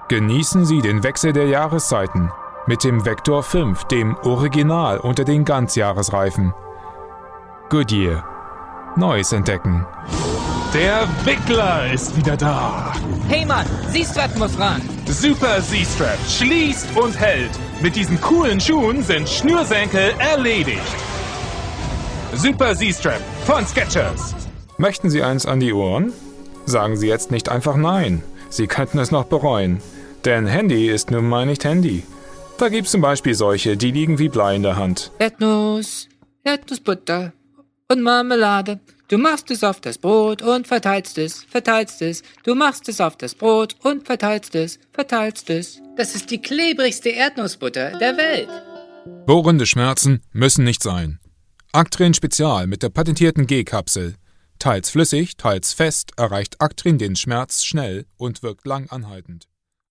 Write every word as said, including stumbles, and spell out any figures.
Genießen Sie den Wechsel der Jahreszeiten mit dem Vector fünf, dem Original unter den Ganzjahresreifen. Goodyear. Neues entdecken. Der Wickler ist wieder da. Hey Mann, Z-Strap muss ran. Super Z-Strap schließt und hält. Mit diesen coolen Schuhen sind Schnürsenkel erledigt. Super Z-Strap von Skechers. Möchten Sie eins an die Ohren? Sagen Sie jetzt nicht einfach nein. Sie könnten es noch bereuen. Denn Handy ist nun mal nicht Handy. Da gibt's zum Beispiel solche, die liegen wie Blei in der Hand. Erdnuss, Erdnussbutter und Marmelade. Du machst es auf das Brot und verteilst es, verteilst es. Du machst es auf das Brot und verteilst es, verteilst es. Das ist die klebrigste Erdnussbutter der Welt. Bohrende Schmerzen müssen nicht sein. Actrin Spezial mit der patentierten G-Kapsel. Teils flüssig, teils fest erreicht Actrin den Schmerz schnell und wirkt lang anhaltend.